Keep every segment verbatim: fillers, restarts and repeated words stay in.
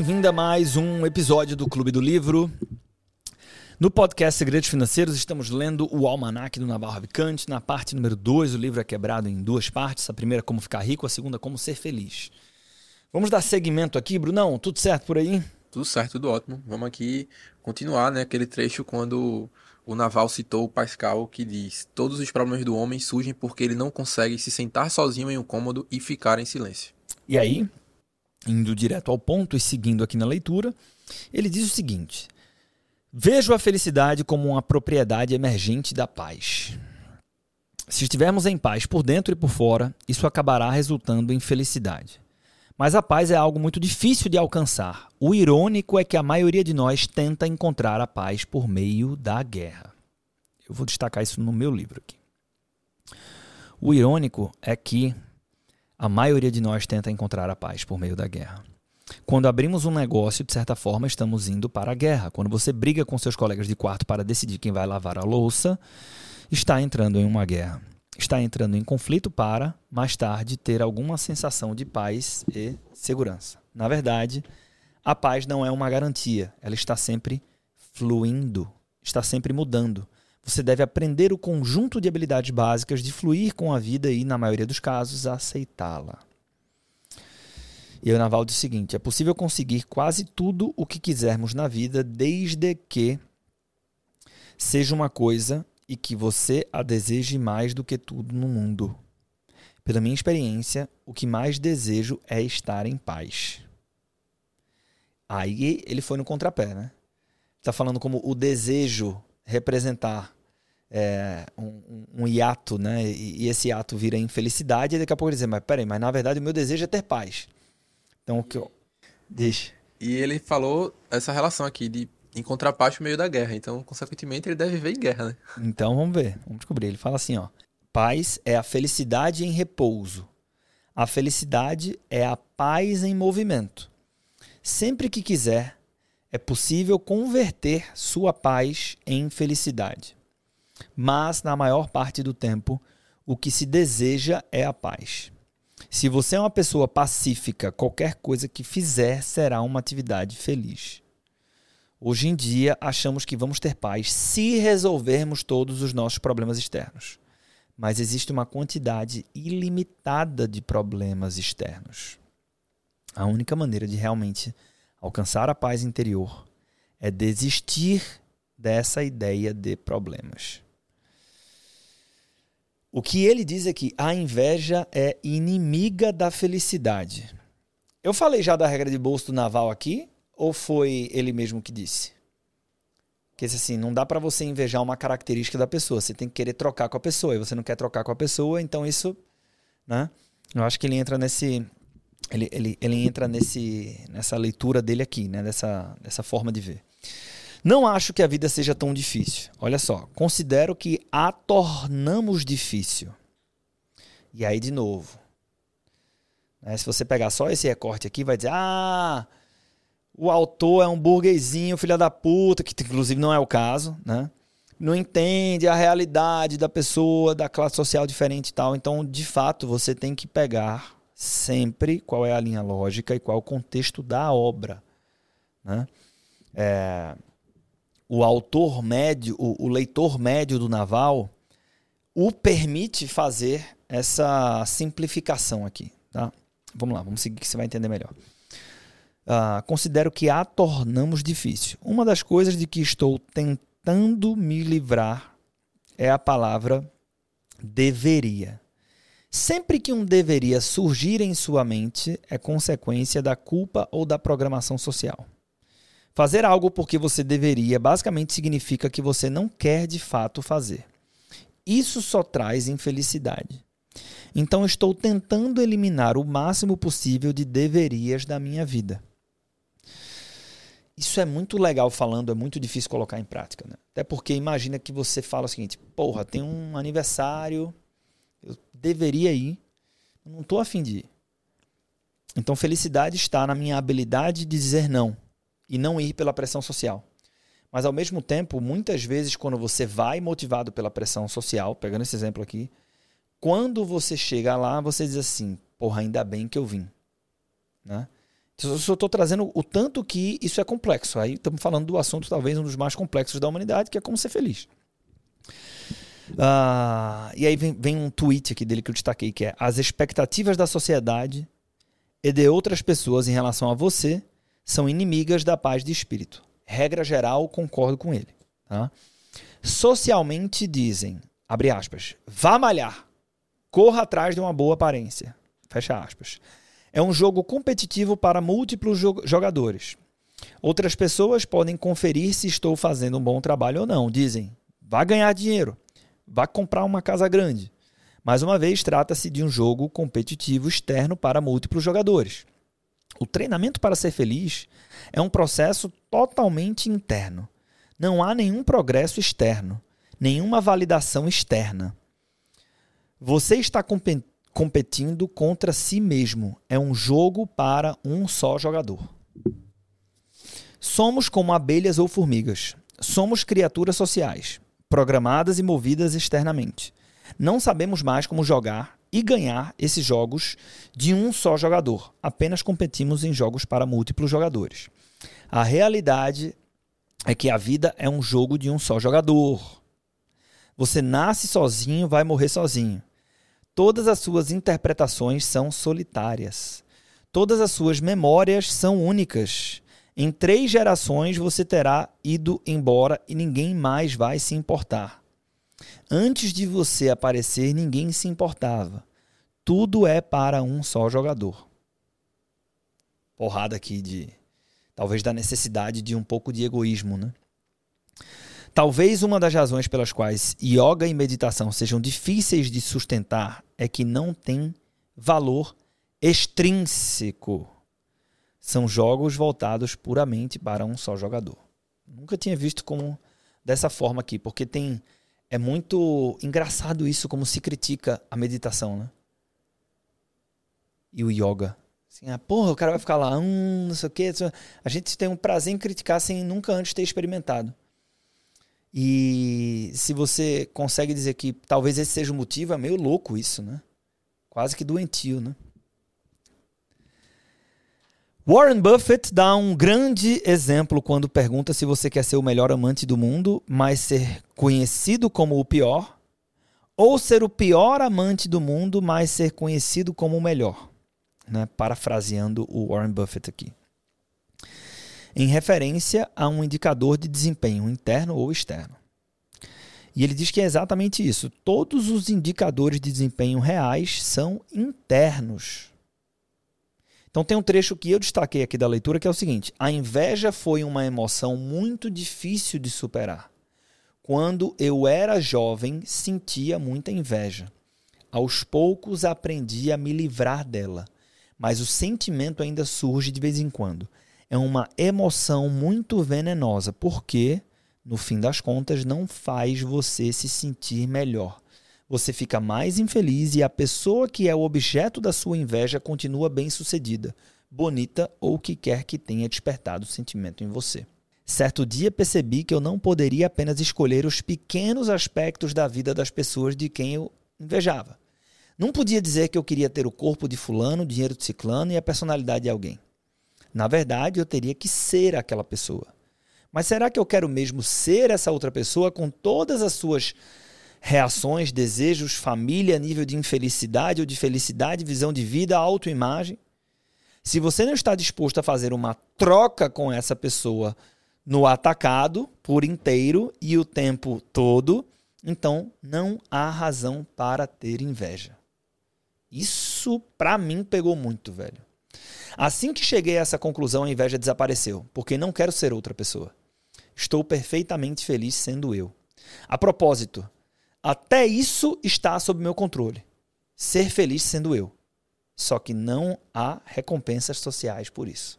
bem-vindo a mais um episódio do Clube do Livro. No podcast Segredos Financeiros, estamos lendo o Almanaque do Naval Ravikant. Na parte número dois, o livro é quebrado em duas partes. A primeira, como ficar rico, a segunda, como ser feliz. Vamos dar seguimento aqui, Brunão? Tudo certo por aí? Tudo certo, tudo ótimo. Vamos aqui continuar, né, aquele trecho quando o Naval citou o Pascal, que diz: todos os problemas do homem surgem porque ele não consegue se sentar sozinho em um cômodo e ficar em silêncio. E aí, indo direto ao ponto e seguindo aqui na leitura, ele diz o seguinte: vejo a felicidade como uma propriedade emergente da paz. Se estivermos em paz por dentro e por fora, isso acabará resultando em felicidade. Mas a paz é algo muito difícil de alcançar. O irônico é que a maioria de nós tenta encontrar a paz por meio da guerra. Eu vou destacar isso no meu livro aqui. O irônico é que a maioria de nós tenta encontrar a paz por meio da guerra. Quando abrimos um negócio, de certa forma, estamos indo para a guerra. Quando você briga com seus colegas de quarto para decidir quem vai lavar a louça, está entrando em uma guerra. Está entrando em conflito para, mais tarde, ter alguma sensação de paz e segurança. Na verdade, a paz não é uma garantia. Ela está sempre fluindo, está sempre mudando. Você deve aprender o conjunto de habilidades básicas de fluir com a vida e, na maioria dos casos, aceitá-la. E o Naval diz o seguinte: é possível conseguir quase tudo o que quisermos na vida, desde que seja uma coisa e que você a deseje mais do que tudo no mundo. Pela minha experiência, o que mais desejo é estar em paz. Aí ele foi no contrapé, né? Está falando como o desejo representar é, um, um hiato, né? E, e esse hiato vira infelicidade, e daqui a pouco ele diz: mas peraí, mas na verdade o meu desejo é ter paz. Então o que eu... Deixa. E ele falou essa relação aqui de encontrar paz por meio da guerra. Então, consequentemente, ele deve viver em guerra, né? Então vamos ver, vamos descobrir. Ele fala assim, ó: paz é a felicidade em repouso. A felicidade é a paz em movimento. Sempre que quiser, é possível converter sua paz em felicidade. Mas, na maior parte do tempo, o que se deseja é a paz. Se você é uma pessoa pacífica, qualquer coisa que fizer será uma atividade feliz. Hoje em dia, achamos que vamos ter paz se resolvermos todos os nossos problemas externos. Mas existe uma quantidade ilimitada de problemas externos. A única maneira de realmente alcançar a paz interior é desistir dessa ideia de problemas. O que ele diz é que a inveja é inimiga da felicidade. Eu falei já da regra de bolso do Naval aqui? Ou foi ele mesmo que disse? Que assim, não dá para você invejar uma característica da pessoa. Você tem que querer trocar com a pessoa. E você não quer trocar com a pessoa, então isso... né? Eu acho que ele entra nesse... Ele, ele, ele entra nesse, nessa leitura dele aqui, né? Dessa, dessa forma de ver. Não acho que a vida seja tão difícil. Olha só, considero que a tornamos difícil. E aí, de novo, né, se você pegar só esse recorte aqui, vai dizer: ah, o autor é um burguesinho, filho da puta, que inclusive não é o caso, né? Não entende a realidade da pessoa, da classe social diferente e tal. Então, de fato, você tem que pegar sempre qual é a linha lógica e qual é o contexto da obra, né? É... O autor médio, o, o leitor médio do Naval, o permite fazer essa simplificação aqui, tá? Vamos lá, vamos seguir que você vai entender melhor. Uh, considero que a tornamos difícil. Uma das coisas de que estou tentando me livrar é a palavra deveria. Sempre que um deveria surgir em sua mente, é consequência da culpa ou da programação social. Fazer algo porque você deveria basicamente significa que você não quer de fato fazer. Isso só traz infelicidade. Então estou tentando eliminar o máximo possível de deverias da minha vida. Isso é muito legal falando, é muito difícil colocar em prática, né? Até porque imagina que você fala o seguinte: porra, tem um aniversário, eu deveria ir, não estou a fim de ir. Então felicidade está na minha habilidade de dizer não. E não ir pela pressão social. Mas, ao mesmo tempo, muitas vezes, quando você vai motivado pela pressão social, pegando esse exemplo aqui, quando você chega lá, você diz assim: porra, ainda bem que eu vim. Né? Eu só estou trazendo o tanto que isso é complexo. Aí estamos falando do assunto talvez um dos mais complexos da humanidade, que é como ser feliz. Uh, e aí vem, vem um tweet aqui dele que eu destaquei, que é: as expectativas da sociedade e de outras pessoas em relação a você são inimigas da paz de espírito. Regra geral, concordo com ele. Tá? Socialmente dizem, abre aspas, vá malhar, corra atrás de uma boa aparência, fecha aspas. É um jogo competitivo para múltiplos jogadores. Outras pessoas podem conferir se estou fazendo um bom trabalho ou não. Dizem, vá ganhar dinheiro, vá comprar uma casa grande. Mais uma vez, trata-se de um jogo competitivo externo para múltiplos jogadores. O treinamento para ser feliz é um processo totalmente interno. Não há nenhum progresso externo, nenhuma validação externa. Você está competindo competindo contra si mesmo. É um jogo para um só jogador. Somos como abelhas ou formigas. Somos criaturas sociais, programadas e movidas externamente. Não sabemos mais como jogar e ganhar esses jogos de um só jogador. Apenas competimos em jogos para múltiplos jogadores. A realidade é que a vida é um jogo de um só jogador. Você nasce sozinho, vai morrer sozinho. Todas as suas interpretações são solitárias. Todas as suas memórias são únicas. Em três gerações você terá ido embora e ninguém mais vai se importar. Antes de você aparecer, ninguém se importava. Tudo é para um só jogador. Porrada aqui de... talvez da necessidade de um pouco de egoísmo, né? Talvez uma das razões pelas quais yoga e meditação sejam difíceis de sustentar é que não tem valor extrínseco. São jogos voltados puramente para um só jogador. Nunca tinha visto como dessa forma aqui, porque tem é muito engraçado isso, como se critica a meditação, né? E o yoga. Assim, ah, porra, o cara vai ficar lá, hum, não sei o quê. A gente tem um prazer em criticar sem nunca antes ter experimentado. E se você consegue dizer que talvez esse seja o motivo, é meio louco isso, né? Quase que doentio, né? Warren Buffett dá um grande exemplo quando pergunta se você quer ser o melhor amante do mundo, mas ser conhecido como o pior, ou ser o pior amante do mundo, mas ser conhecido como o melhor, né? Parafraseando o Warren Buffett aqui. Em referência a um indicador de desempenho interno ou externo. E ele diz que é exatamente isso. Todos os indicadores de desempenho reais são internos. Então tem um trecho que eu destaquei aqui da leitura que é o seguinte: a inveja foi uma emoção muito difícil de superar. Quando eu era jovem, sentia muita inveja. Aos poucos aprendi a me livrar dela, mas o sentimento ainda surge de vez em quando. É uma emoção muito venenosa, porque, no fim das contas, não faz você se sentir melhor. Você fica mais infeliz e a pessoa que é o objeto da sua inveja continua bem-sucedida, bonita ou que quer que tenha despertado o sentimento em você. Certo dia percebi que eu não poderia apenas escolher os pequenos aspectos da vida das pessoas de quem eu invejava. Não podia dizer que eu queria ter o corpo de fulano, o dinheiro de ciclano e a personalidade de alguém. Na verdade, eu teria que ser aquela pessoa. Mas será que eu quero mesmo ser essa outra pessoa com todas as suas reações, desejos, família, nível de infelicidade ou de felicidade, visão de vida, autoimagem? Se você não está disposto a fazer uma troca com essa pessoa no atacado, por inteiro e o tempo todo, então não há razão para ter inveja. Isso, pra mim, pegou muito, velho. Assim que cheguei a essa conclusão, a inveja desapareceu, porque não quero ser outra pessoa. Estou perfeitamente feliz sendo eu. A propósito, até isso está sob meu controle. Ser feliz sendo eu. Só que não há recompensas sociais por isso.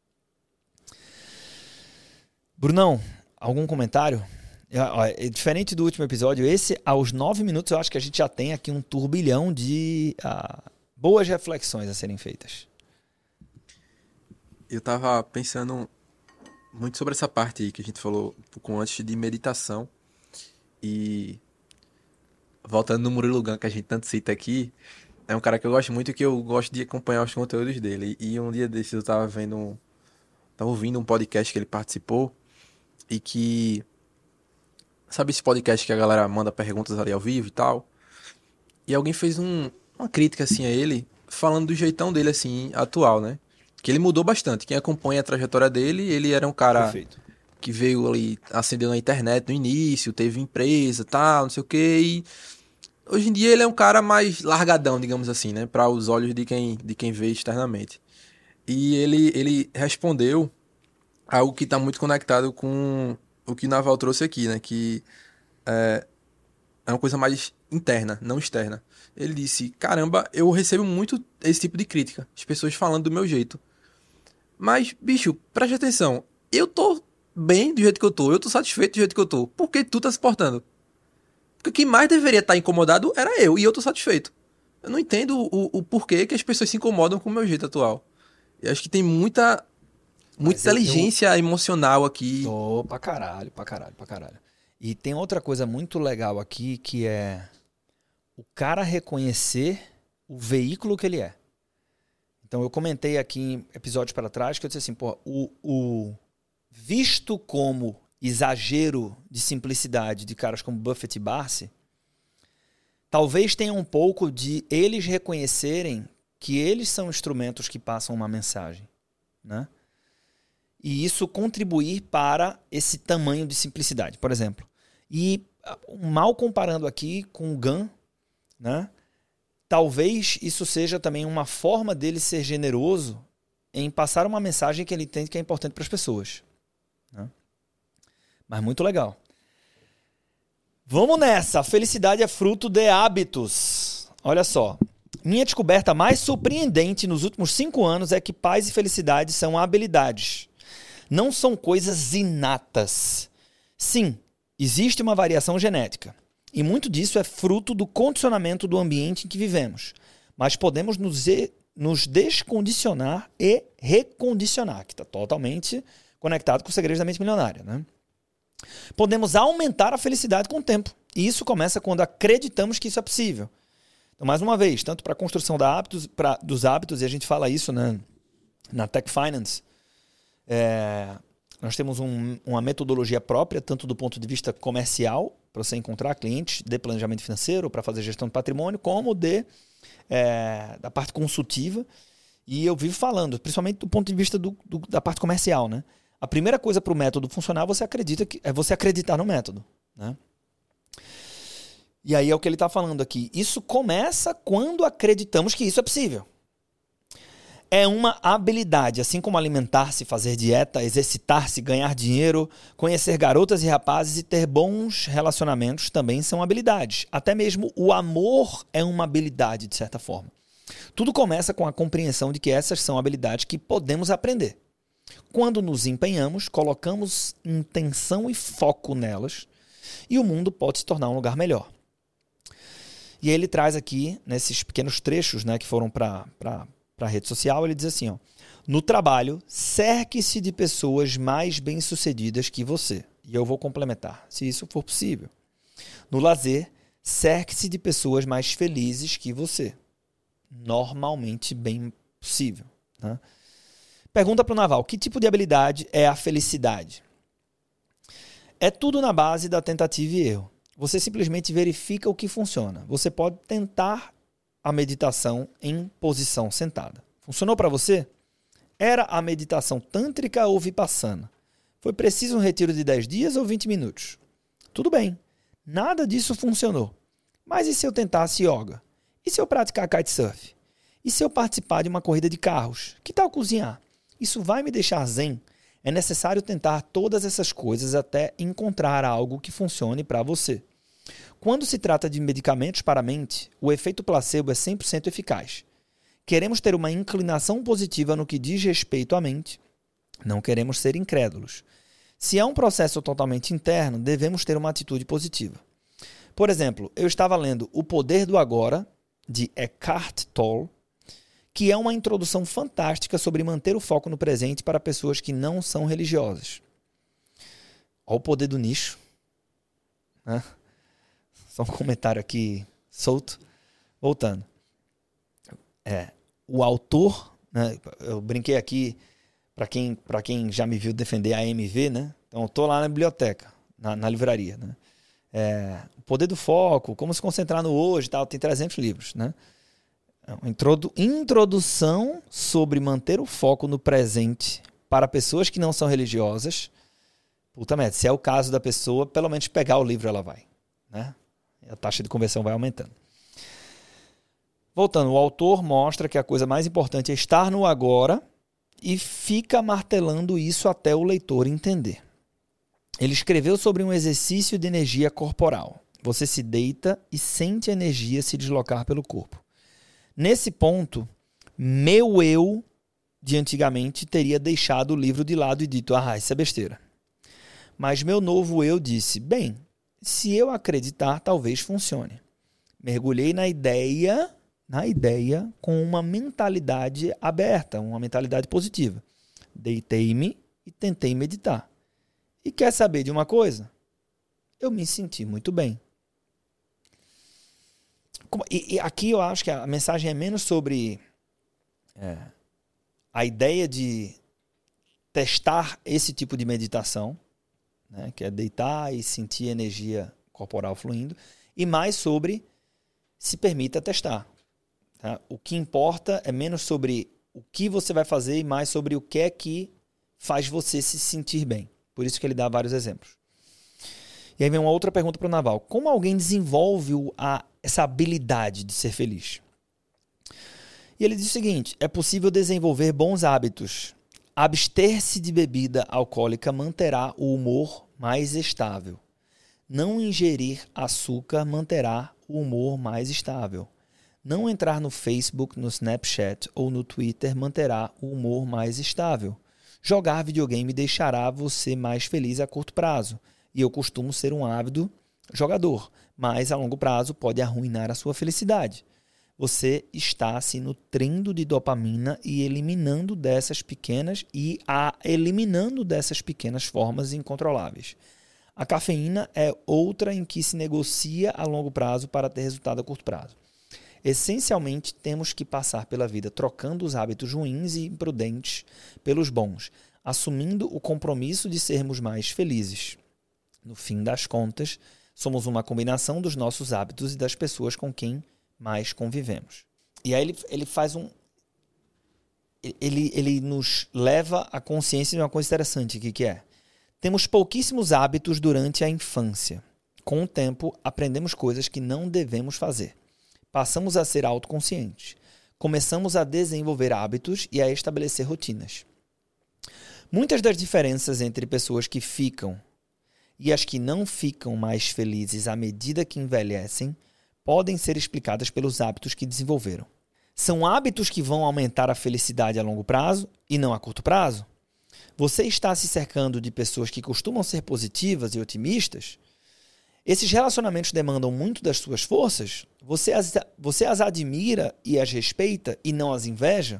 Brunão, algum comentário? É diferente do último episódio, esse, aos nove minutos, eu acho que a gente já tem aqui um turbilhão de uh, boas reflexões a serem feitas. Eu tava pensando muito sobre essa parte aí que a gente falou um pouco antes de meditação. E voltando no Murilo Gun, que a gente tanto cita aqui, é um cara que eu gosto muito e que eu gosto de acompanhar os conteúdos dele. E um dia desses eu tava vendo um, tava ouvindo um podcast que ele participou e que, sabe esse podcast que a galera manda perguntas ali ao vivo e tal? E alguém fez um, uma crítica assim a ele, falando do jeitão dele assim, atual, né? Que ele mudou bastante. Quem acompanha a trajetória dele, ele era um cara Perfeito. que veio ali, acendeu na internet no início, teve empresa, tal, não sei o quê, e hoje em dia ele é um cara mais largadão, digamos assim, né, para os olhos de quem, de quem vê externamente. E ele, ele respondeu algo que está muito conectado com o que o Naval trouxe aqui, né, que é uma coisa mais interna, não externa. Ele disse: caramba, eu recebo muito esse tipo de crítica, as pessoas falando do meu jeito. Mas, bicho, preste atenção, eu tô bem do jeito que eu tô, eu tô satisfeito do jeito que eu tô. Por que tu tá se portando? Porque quem mais deveria estar incomodado era eu, e eu tô satisfeito. Eu não entendo o, o porquê que as pessoas se incomodam com o meu jeito atual. Eu acho que tem muita, muita Mas eu, eu inteligência emocional aqui. tô pra caralho, pra caralho, pra caralho. E tem outra coisa muito legal aqui que é o cara reconhecer o veículo que ele é. Então eu comentei aqui em episódios para trás que eu disse assim, pô, o, o visto como exagero de simplicidade de caras como Buffett e Barsi, talvez tenha um pouco de eles reconhecerem que eles são instrumentos que passam uma mensagem, né? E isso contribuir para esse tamanho de simplicidade, por exemplo. E mal comparando aqui com o Gunn, né? Talvez isso seja também uma forma dele ser generoso em passar uma mensagem que ele entende que é importante para as pessoas, né? Mas muito legal. Vamos nessa. A felicidade é fruto de hábitos. Olha só. Minha descoberta mais surpreendente nos últimos cinco anos é que paz e felicidade são habilidades. Não são coisas inatas. Sim, existe uma variação genética. E muito disso é fruto do condicionamento do ambiente em que vivemos. Mas podemos nos, e, nos descondicionar e recondicionar, que está totalmente conectado com os segredos da mente milionária, né? Podemos aumentar a felicidade com o tempo. E isso começa quando acreditamos que isso é possível. Então, mais uma vez, tanto para a construção da hábitos, pra, dos hábitos, e a gente fala isso, né, na Tech Finance, é, nós temos um, uma metodologia própria, tanto do ponto de vista comercial, para você encontrar clientes de planejamento financeiro, para fazer gestão de patrimônio, como de, é, da parte consultiva. E eu vivo falando, principalmente do ponto de vista do, do, da parte comercial, né? A primeira coisa para o método funcionar você acredita que, é você acreditar no método, né? E aí é o que ele está falando aqui. Isso começa quando acreditamos que isso é possível. É uma habilidade, assim como alimentar-se, fazer dieta, exercitar-se, ganhar dinheiro, conhecer garotas e rapazes e ter bons relacionamentos também são habilidades. Até mesmo o amor é uma habilidade, de certa forma. Tudo começa com a compreensão de que essas são habilidades que podemos aprender. Quando nos empenhamos, colocamos intenção e foco nelas e o mundo pode se tornar um lugar melhor. E ele traz aqui, nesses pequenos trechos, né, que foram para a rede social, ele diz assim, ó, no trabalho, cerque-se de pessoas mais bem-sucedidas que você. E eu vou complementar, se isso for possível. No lazer, cerque-se de pessoas mais felizes que você. Normalmente bem possível, né? Pergunta para o Naval, que tipo de habilidade é a felicidade? É tudo na base da tentativa e erro. Você simplesmente verifica o que funciona. Você pode tentar a meditação em posição sentada. Funcionou para você? Era a meditação tântrica ou vipassana? Foi preciso um retiro de dez dias ou vinte minutos? Tudo bem, nada disso funcionou. Mas e se eu tentasse yoga? E se eu praticar kitesurf? E se eu participar de uma corrida de carros? Que tal cozinhar? Isso vai me deixar zen? É necessário tentar todas essas coisas até encontrar algo que funcione para você. Quando se trata de medicamentos para a mente, o efeito placebo é cem por cento eficaz. Queremos ter uma inclinação positiva no que diz respeito à mente. Não queremos ser incrédulos. Se é um processo totalmente interno, devemos ter uma atitude positiva. Por exemplo, eu estava lendo O Poder do Agora, de Eckhart Tolle, que é uma introdução fantástica sobre manter o foco no presente para pessoas que não são religiosas. Olha o poder do nicho. Né? Só um comentário aqui solto. Voltando. É, o autor, né, eu brinquei aqui, para quem, para quem já me viu defender a A M V, né? Então eu tô lá na biblioteca, na, na livraria, né? É, o Poder do Foco, Como se concentrar no hoje, tal, tem trezentos livros, né? Introdu- introdução sobre manter o foco no presente para pessoas que não são religiosas. Puta merda, se é o caso da pessoa, pelo menos pegar o livro ela vai, né? A taxa de conversão vai aumentando. Voltando, o autor mostra que a coisa mais importante é estar no agora e fica martelando isso até o leitor entender. Ele escreveu sobre um exercício de energia corporal. Você se deita e sente a energia se deslocar pelo corpo. Nesse ponto, meu eu de antigamente teria deixado o livro de lado e dito, ah, isso é besteira. Mas meu novo eu disse, bem, se eu acreditar, talvez funcione. Mergulhei na ideia, na ideia com uma mentalidade aberta, uma mentalidade positiva. Deitei-me e tentei meditar. E quer saber de uma coisa? Eu me senti muito bem. E, e aqui eu acho que a mensagem é menos sobre é, a ideia de testar esse tipo de meditação, né, que é deitar e sentir energia corporal fluindo, e mais sobre se permita testar. Tá? O que importa é menos sobre o que você vai fazer e mais sobre o que é que faz você se sentir bem. Por isso que ele dá vários exemplos. E aí vem uma outra pergunta para o Naval. Como alguém desenvolve a, essa habilidade de ser feliz? E ele diz o seguinte, é possível desenvolver bons hábitos. Abster-se de bebida alcoólica manterá o humor mais estável. Não ingerir açúcar manterá o humor mais estável. Não entrar no Facebook, no Snapchat ou no Twitter manterá o humor mais estável. Jogar videogame deixará você mais feliz a curto prazo. E eu costumo ser um ávido jogador, mas a longo prazo pode arruinar a sua felicidade. Você está se nutrindo de dopamina e eliminando dessas pequenas e a eliminando dessas pequenas formas incontroláveis. A cafeína é outra em que se negocia a longo prazo para ter resultado a curto prazo. Essencialmente, temos que passar pela vida trocando os hábitos ruins e imprudentes pelos bons, assumindo o compromisso de sermos mais felizes. No fim das contas, somos uma combinação dos nossos hábitos e das pessoas com quem mais convivemos. E aí ele, ele faz um... Ele, ele nos leva à consciência de uma coisa interessante aqui, que é: temos pouquíssimos hábitos durante a infância. Com o tempo, aprendemos coisas que não devemos fazer. Passamos a ser autoconscientes. Começamos a desenvolver hábitos e a estabelecer rotinas. Muitas das diferenças entre pessoas que ficam e as que não ficam mais felizes à medida que envelhecem podem ser explicadas pelos hábitos que desenvolveram. São hábitos que vão aumentar a felicidade a longo prazo e não a curto prazo? Você está se cercando de pessoas que costumam ser positivas e otimistas? Esses relacionamentos demandam muito das suas forças? Você as, você as admira e as respeita e não as inveja?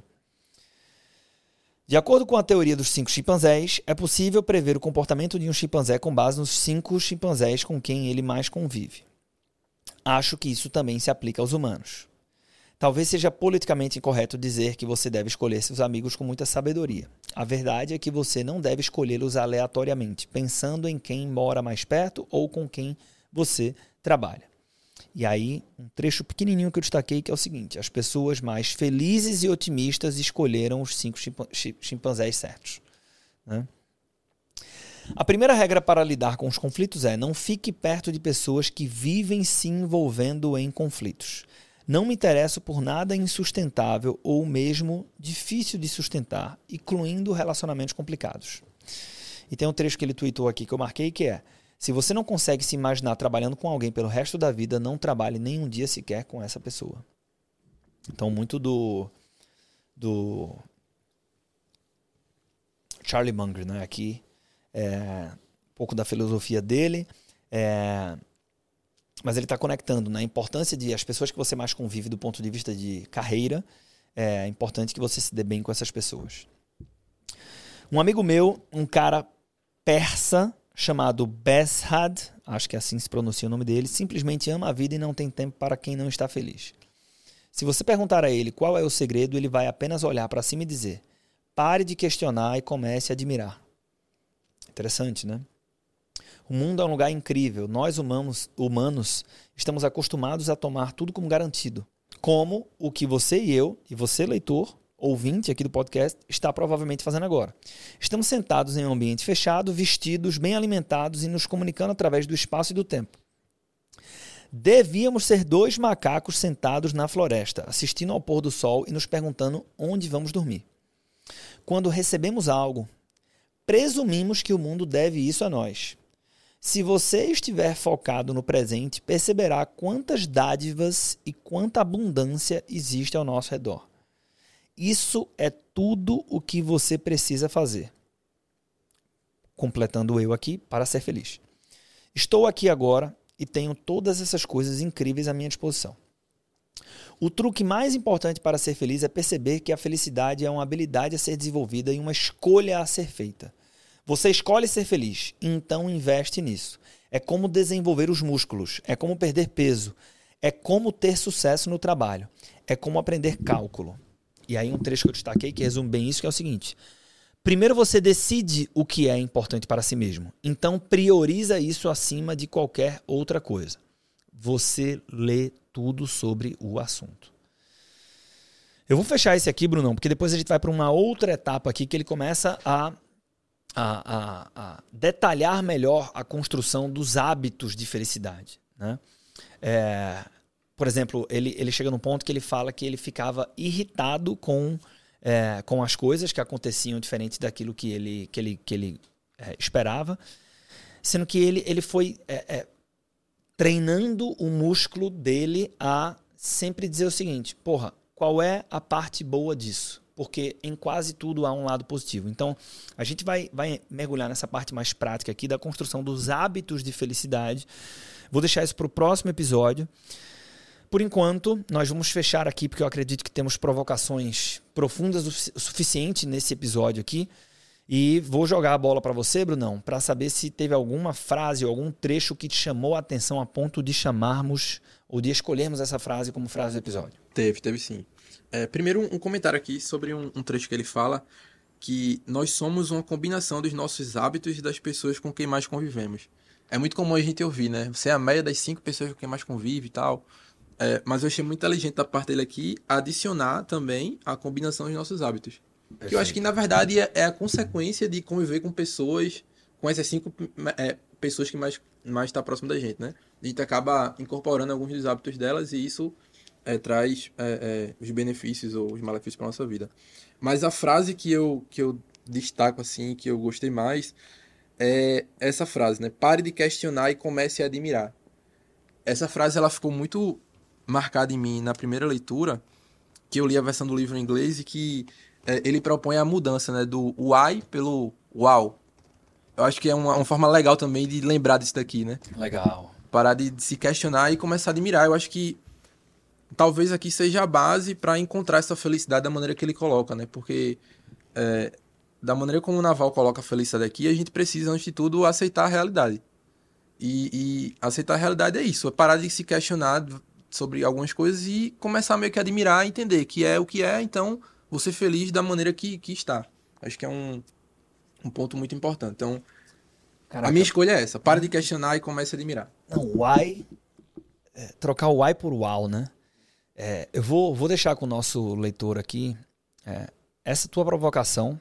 De acordo com a teoria dos cinco chimpanzés, é possível prever o comportamento de um chimpanzé com base nos cinco chimpanzés com quem ele mais convive. Acho que isso também se aplica aos humanos. Talvez seja politicamente incorreto dizer que você deve escolher seus amigos com muita sabedoria. A verdade é que você não deve escolhê-los aleatoriamente, pensando em quem mora mais perto ou com quem você trabalha. E aí, um trecho pequenininho que eu destaquei, que é o seguinte: as pessoas mais felizes e otimistas escolheram os cinco chimpanzés certos. Né? A primeira regra para lidar com os conflitos é: não fique perto de pessoas que vivem se envolvendo em conflitos. Não me interesso por nada insustentável ou mesmo difícil de sustentar, incluindo relacionamentos complicados. E tem um trecho que ele tweetou aqui que eu marquei, que é: se você não consegue se imaginar trabalhando com alguém pelo resto da vida, não trabalhe nem um dia sequer com essa pessoa. Então, muito do, do Charlie Munger, né? Aqui, é, um pouco da filosofia dele, é, mas ele está conectando, né? A importância de as pessoas que você mais convive do ponto de vista de carreira, é importante que você se dê bem com essas pessoas. Um amigo meu, um cara persa, chamado Beshad, acho que assim se pronuncia o nome dele, simplesmente ama a vida e não tem tempo para quem não está feliz. Se você perguntar a ele qual é o segredo, ele vai apenas olhar para cima e dizer: pare de questionar e comece a admirar. Interessante, né? O mundo é um lugar incrível. Nós humanos, humanos estamos acostumados a tomar tudo como garantido. Como o que você e eu, e você, leitor, ouvinte aqui do podcast, está provavelmente fazendo agora. Estamos sentados em um ambiente fechado, vestidos, bem alimentados e nos comunicando através do espaço e do tempo. Devíamos ser dois macacos sentados na floresta, assistindo ao pôr do sol e nos perguntando onde vamos dormir. Quando recebemos algo, presumimos que o mundo deve isso a nós. Se você estiver focado no presente, perceberá quantas dádivas e quanta abundância existe ao nosso redor. Isso é tudo o que você precisa fazer. Completando eu aqui para ser feliz. Estou aqui agora e tenho todas essas coisas incríveis à minha disposição. O truque mais importante para ser feliz é perceber que a felicidade é uma habilidade a ser desenvolvida e uma escolha a ser feita. Você escolhe ser feliz, então investe nisso. É como desenvolver os músculos, é como perder peso, é como ter sucesso no trabalho, é como aprender cálculo. E aí um trecho que eu destaquei que resume bem isso, que é o seguinte: primeiro você decide o que é importante para si mesmo, então prioriza isso acima de qualquer outra coisa. Você lê tudo sobre o assunto. Eu vou fechar esse aqui, Brunão, porque depois a gente vai para uma outra etapa aqui que ele começa a A, a, a detalhar melhor a construção dos hábitos de felicidade, né? É, por exemplo, ele, ele chega num ponto que ele fala que ele ficava irritado com, é, com as coisas que aconteciam diferente daquilo que ele, que ele, que ele é, esperava, sendo que ele, ele foi é, é, treinando o músculo dele a sempre dizer o seguinte: porra, qual é a parte boa disso? Porque em quase tudo há um lado positivo. Então, a gente vai, vai mergulhar nessa parte mais prática aqui da construção dos hábitos de felicidade. Vou deixar isso para o próximo episódio. Por enquanto, nós vamos fechar aqui, porque eu acredito que temos provocações profundas o suficiente nesse episódio aqui. E vou jogar a bola para você, Brunão, para saber se teve alguma frase ou algum trecho que te chamou a atenção a ponto de chamarmos ou de escolhermos essa frase como frase do episódio. Teve, teve sim. É, primeiro, um comentário aqui sobre um, um trecho que ele fala que nós somos uma combinação dos nossos hábitos e das pessoas com quem mais convivemos. É muito comum a gente ouvir, né? Você é a média das cinco pessoas com quem mais convive e tal. É, mas eu achei muito inteligente da parte dele aqui adicionar também a combinação dos nossos hábitos. Perfeito. Que eu acho que, na verdade, é, é a consequência de conviver com pessoas, com essas cinco é, pessoas que mais mais está próximo da gente, né? A gente acaba incorporando alguns dos hábitos delas e isso é, traz é, é, os benefícios ou os malefícios para nossa vida. Mas a frase que eu, que eu destaco, assim, que eu gostei mais, é essa frase, né? Pare de questionar e comece a admirar. Essa frase, ela ficou muito marcada em mim na primeira leitura, que eu li a versão do livro em inglês e que é, ele propõe a mudança, né? Do why pelo wow. Eu acho que é uma, uma forma legal também de lembrar disso daqui, né? Legal. Parar de, de se questionar e começar a admirar. Eu acho que talvez aqui seja a base para encontrar essa felicidade da maneira que ele coloca, né? Porque é, da maneira como o Naval coloca a felicidade aqui, a gente precisa, antes de tudo, aceitar a realidade. E, e aceitar a realidade é isso, é parar de se questionar sobre algumas coisas e começar meio que a admirar e entender que é o que é, então vou ser feliz da maneira que, que está. Acho que é um, um ponto muito importante. Então, Caraca. A minha escolha é essa, pare de questionar e comece a admirar. Não, why, é, trocar o why por wow, né? É, eu vou, vou deixar com o nosso leitor aqui é, essa tua provocação.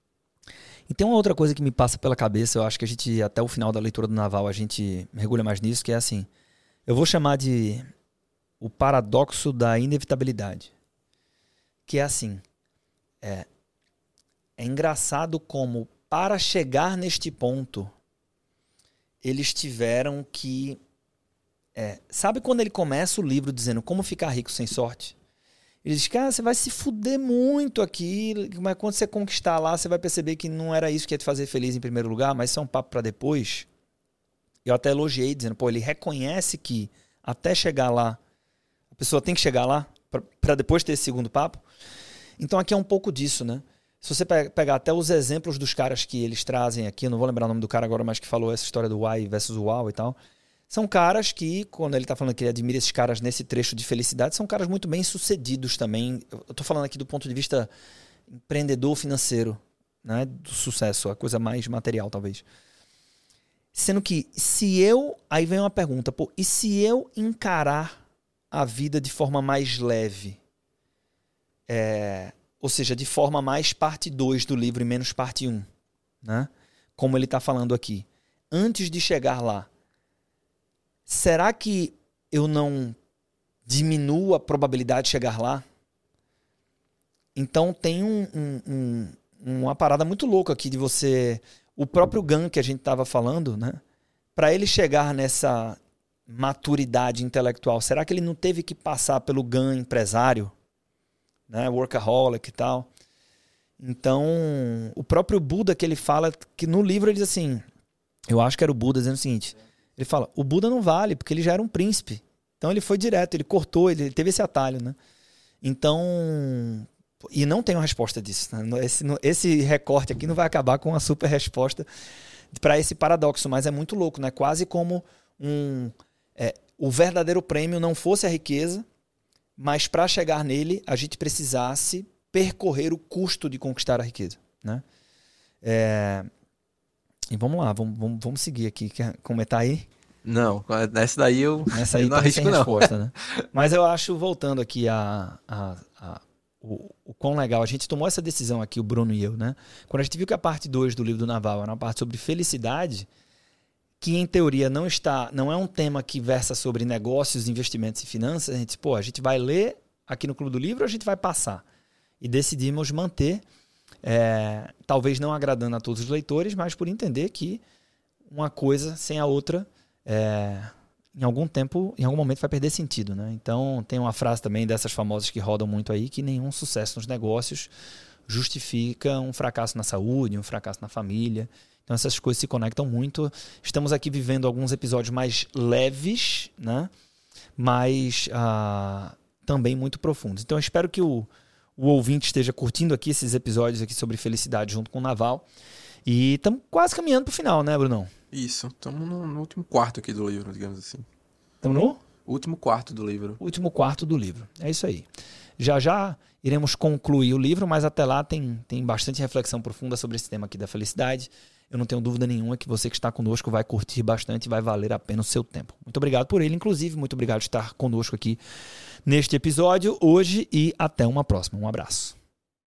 E tem uma outra coisa que me passa pela cabeça, eu acho que a gente, até o final da leitura do Naval, a gente mergulha mais nisso, que é assim, eu vou chamar de o paradoxo da inevitabilidade. Que é assim, é, é engraçado como, para chegar neste ponto, eles tiveram que... É, sabe quando ele começa o livro dizendo como ficar rico sem sorte? Ele diz, cara, você vai se fuder muito aqui, mas quando você conquistar lá, você vai perceber que não era isso que ia te fazer feliz em primeiro lugar, mas isso é um papo para depois. Eu até elogiei, dizendo, pô, ele reconhece que até chegar lá, a pessoa tem que chegar lá para depois ter esse segundo papo. Então aqui é um pouco disso, né? Se você pegar até os exemplos dos caras que eles trazem aqui, eu não vou lembrar o nome do cara agora, mas que falou essa história do why versus o wow e tal, são caras que, quando ele está falando que ele admira esses caras nesse trecho de felicidade, são caras muito bem sucedidos também. Eu estou falando aqui do ponto de vista empreendedor financeiro, né, do sucesso, a coisa mais material talvez. Sendo que se eu... Aí vem uma pergunta, pô, e se eu encarar a vida de forma mais leve? É, ou seja, de forma mais parte dois do livro e menos parte um, né? Como ele está falando aqui. Antes de chegar lá, será que eu não diminuo a probabilidade de chegar lá? Então tem um, um, um, uma parada muito louca aqui de você... O próprio Gunn que a gente estava falando, né? Para ele chegar nessa maturidade intelectual, será que ele não teve que passar pelo Gunn empresário? Né? Workaholic e tal. Então, o próprio Buda que ele fala, que no livro ele diz assim, eu acho que era o Buda dizendo o seguinte, ele fala, o Buda não vale, porque ele já era um príncipe. Então ele foi direto, ele cortou, ele teve esse atalho, né? Então, e não tem uma resposta disso. Né? Esse, esse recorte aqui não vai acabar com uma super resposta para esse paradoxo, mas é muito louco, né? Quase como um, é, o verdadeiro prêmio não fosse a riqueza, mas para chegar nele a gente precisasse percorrer o custo de conquistar a riqueza, né? É... E vamos lá, vamos, vamos, vamos seguir aqui. Quer comentar aí? Não, nessa daí eu, nessa aí eu não tá arrisco sem não. resposta, né? Mas eu acho, voltando aqui a, a, a, o, o quão legal, a gente tomou essa decisão aqui, o Bruno e eu, né? Quando a gente viu que a parte dois do livro do Naval era uma parte sobre felicidade, que em teoria não está, não é um tema que versa sobre negócios, investimentos e finanças, a gente disse, pô, a gente vai ler aqui no Clube do Livro, a gente vai passar. E decidimos manter, é, talvez não agradando a todos os leitores, mas por entender que uma coisa sem a outra, é, em algum tempo, em algum momento vai perder sentido, né? Então tem uma frase também dessas famosas que rodam muito aí, que nenhum sucesso nos negócios justifica um fracasso na saúde, um fracasso na família. Então essas coisas se conectam muito. Estamos aqui vivendo alguns episódios mais leves, né? Mas ah, também muito profundos. Então eu espero que o o ouvinte esteja curtindo aqui esses episódios aqui sobre felicidade junto com o Naval. E estamos quase caminhando para o final, né, Brunão? Isso, estamos no, no último quarto aqui do livro, digamos assim. Estamos no? Último quarto do livro. Último quarto do livro. É isso aí. Já já iremos concluir o livro, mas até lá tem, tem bastante reflexão profunda sobre esse tema aqui da felicidade. Eu não tenho dúvida nenhuma que você que está conosco vai curtir bastante e vai valer a pena o seu tempo. Muito obrigado por ele, inclusive. Muito obrigado por estar conosco aqui neste episódio hoje e até uma próxima. Um abraço.